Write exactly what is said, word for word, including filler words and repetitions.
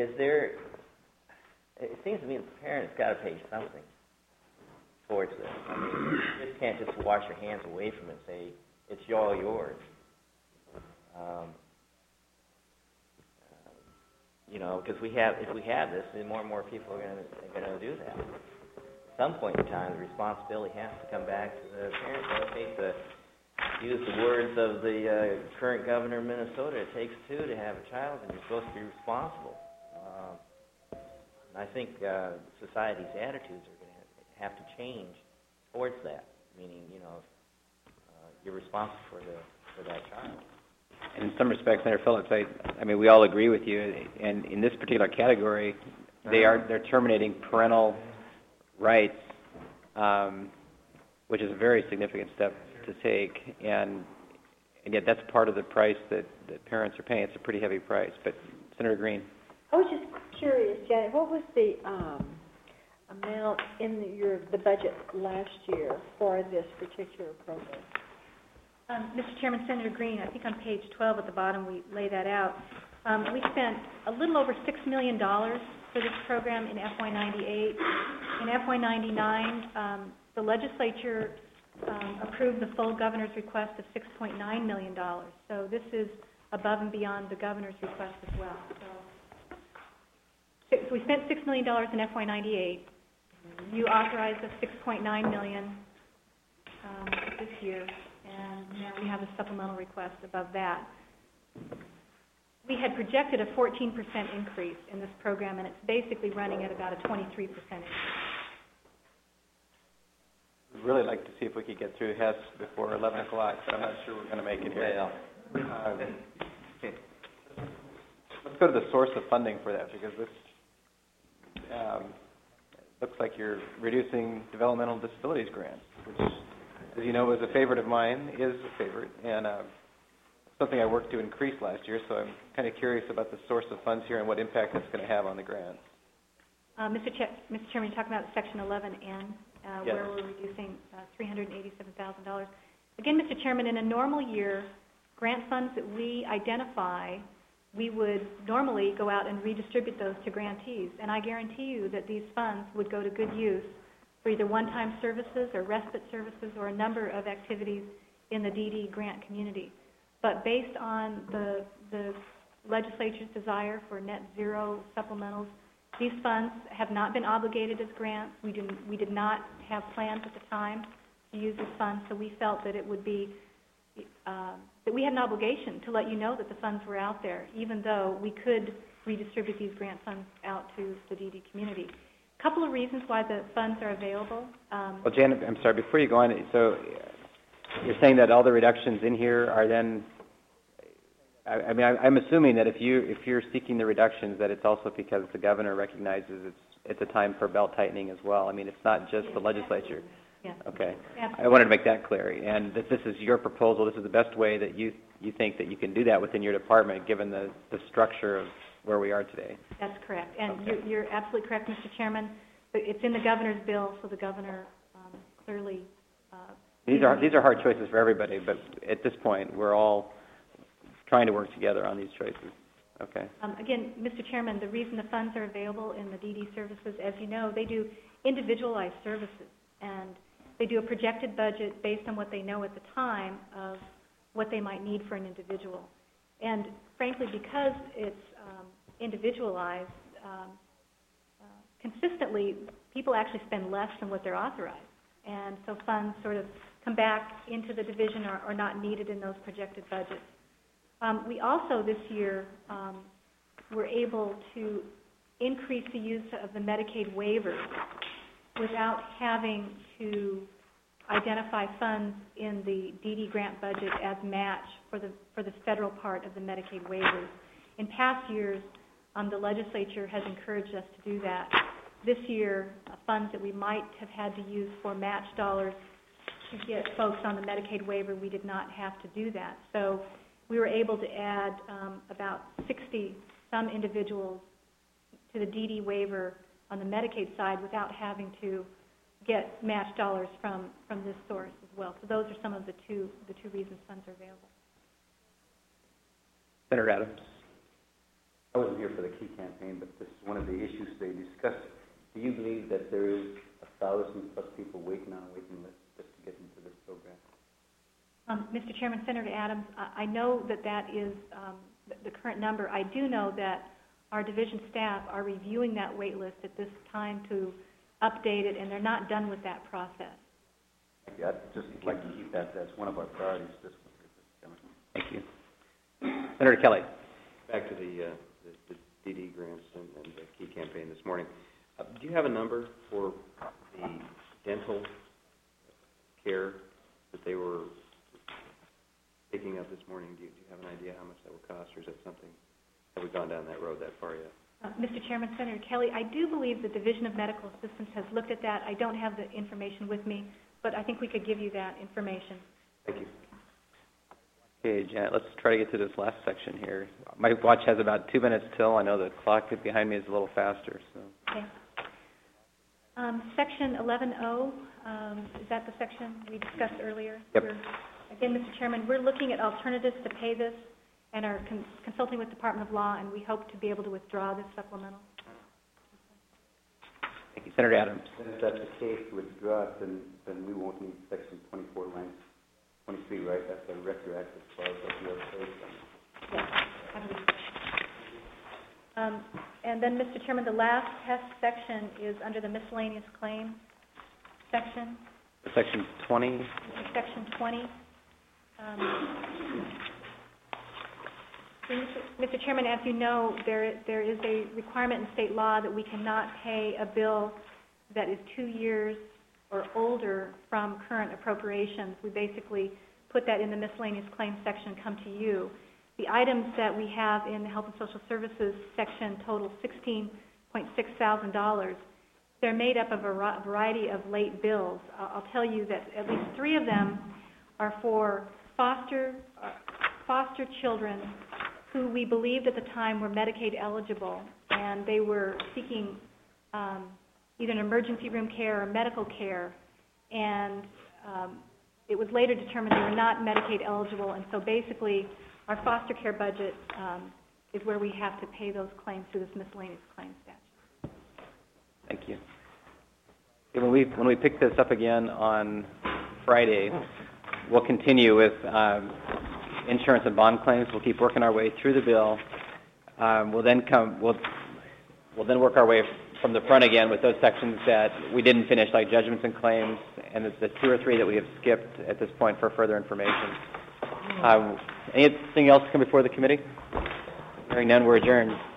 is there, it seems to me the parent's got to pay something towards this. I mean, you just can't just wash your hands away from it and say, it's all yours. Um, uh, you know, because we have, if we have this, then more and more people are going to going to do that. At some point in time, the responsibility has to come back to the parents. Okay, to use the words of the uh, current governor of Minnesota, it takes two to have a child, and you're supposed to be responsible. Uh, and I think uh, society's attitudes are going to have to change towards that, meaning, you know, uh, you're responsible for the for that child. And in some respects, Senator Phillips, I, I mean, we all agree with you. And in this particular category, they are they're terminating parental rights, um, which is a very significant step to take. And and yet, that's part of the price that, that parents are paying. It's a pretty heavy price. But Senator Green, I was just curious, Janet, what was the um, amount in the, your the budget last year for this particular program? Um, Mister Chairman, Senator Green, I think on page twelve at the bottom we lay that out. Um, we spent a little over six million dollars for this program in F Y ninety-eight. In F Y ninety-nine, um, the legislature um, approved the full governor's request of six point nine million dollars. So this is above and beyond the governor's request as well. So, so we spent six million dollars in F Y ninety-eight. You authorized a six point nine million dollars um, this year. And now we have a supplemental request above that. We had projected a fourteen percent increase in this program, and it's basically running at about a twenty-three percent increase. I'd really like to see if we could get through Hess before eleven o'clock, but I'm not sure we're going to make it here. Yeah. Um, let's go to the source of funding for that, because this um, looks like you're reducing developmental disabilities grants, which, as you know, was a favorite of mine, is a favorite, and uh, something I worked to increase last year, so I'm kind of curious about the source of funds here and what impact that's going to have on the grants. Uh, Mister Ch Mister Chairman, you're talking about Section eleven N, uh, yes. where we're reducing uh, three hundred eighty-seven thousand dollars. Again, Mister Chairman, in a normal year, grant funds that we identify, we would normally go out and redistribute those to grantees, and I guarantee you that these funds would go to good use for either one-time services or respite services or a number of activities in the D D grant community. But based on the, the legislature's desire for net zero supplementals, these funds have not been obligated as grants. We didn't, we did not have plans at the time to use these funds, so we felt that it would be, uh, that we had an obligation to let you know that the funds were out there, even though we could redistribute these grant funds out to the D D community. A couple of reasons why the funds are available. Um, well, Janet, I'm sorry, before you go on, so you're saying that all the reductions in here are then, I, I mean, I, I'm assuming that if, you, if you're seeking the reductions, that it's also because the governor recognizes it's, it's a time for belt tightening as well. I mean, it's not just yes, the legislature. Yes. Okay. Absolutely. I wanted to make that clear, and that this is your proposal. This is the best way that you, you think that you can do that within your department, given the, the structure of where we are today. That's correct. And okay. you're, you're absolutely correct, Mister Chairman. It's in the governor's bill, so the governor um, clearly... Uh, these are these are hard choices for everybody, but at this point, we're all trying to work together on these choices. Okay. Um, again, Mister Chairman, the reason the funds are available in the D D services, as you know, they do individualized services, and they do a projected budget based on what they know at the time of what they might need for an individual. And frankly, because it's um, individualized, um, uh, consistently, people actually spend less than what they're authorized. And so funds sort of come back into the division or are not needed in those projected budgets. Um, we also, this year, um, were able to increase the use of the Medicaid waivers without having to identify funds in the D D grant budget as match for the for the federal part of the Medicaid waivers. In past years, um, the legislature has encouraged us to do that. This year, uh, funds that we might have had to use for match dollars to get folks on the Medicaid waiver, we did not have to do that. So we were able to add um, about sixty some individuals to the D D waiver on the Medicaid side without having to get match dollars from, from this source as well. So those are some of the two the two reasons funds are available. Senator Adams. I wasn't here for the key campaign, but this is one of the issues they discussed. Do you believe that there is a thousand plus people waiting on a waiting list just to get into this program? Um, Mister Chairman, Senator Adams, I, I know that that is um, the, the current number. I do know that our division staff are reviewing that wait list at this time to update it, and they're not done with that process. Thank you. I'd just like to keep that as one of our priorities this week. Thank you. Senator Kelly. Back to the, uh, the, the D D grants and, and the key campaign this morning. Uh, do you have a number for the dental care that they were picking up this morning? Do you, do you have an idea how much that will cost, or is that something, have we gone down that road that far yet? Uh, Mister Chairman, Senator Kelly, I do believe the Division of Medical Assistance has looked at that. I don't have the information with me, but I think we could give you that information. Thank you. Okay, Janet, let's try to get to this last section here. My watch has about two minutes till. I know the clock behind me is a little faster. So. Okay. Um, section eleven O, um, is that the section we discussed earlier? Yep. We're, again, Mister Chairman, we're looking at alternatives to pay this and are con consulting with the Department of Law, and we hope to be able to withdraw this supplemental. Thank you. Senator Adams. And if that's the case, to withdraw it, then, then we won't need section twenty-four, line twenty-three, right? That's a retroactive clause that we are based on. Yes. I believe so. Um, and then, Mister Chairman, the last test section is under the miscellaneous claims section. Section twenty. Section twenty. Um, Mister Chairman, as you know, there there is a requirement in state law that we cannot pay a bill that is two years or older from current appropriations. We basically put that in the miscellaneous claims section and come to you. The items that we have in the Health and Social Services section total sixteen point six thousand dollars. They're made up of a variety of late bills. I'll tell you that at least three of them are for foster uh, foster children who we believed at the time were Medicaid eligible, and they were seeking um, either an emergency room care or medical care, and um, it was later determined they were not Medicaid eligible, and so basically our foster care budget um, is where we have to pay those claims through this miscellaneous claims statute. Thank you. Okay, when we when we pick this up again on Friday, we'll continue with um, insurance and bond claims. We'll keep working our way through the bill. Um, we'll then come. We'll we'll then work our way from the front again with those sections that we didn't finish, like judgments and claims, and the, the two or three that we have skipped at this point for further information. Um, anything else come before the committee? Hearing none, we're adjourned.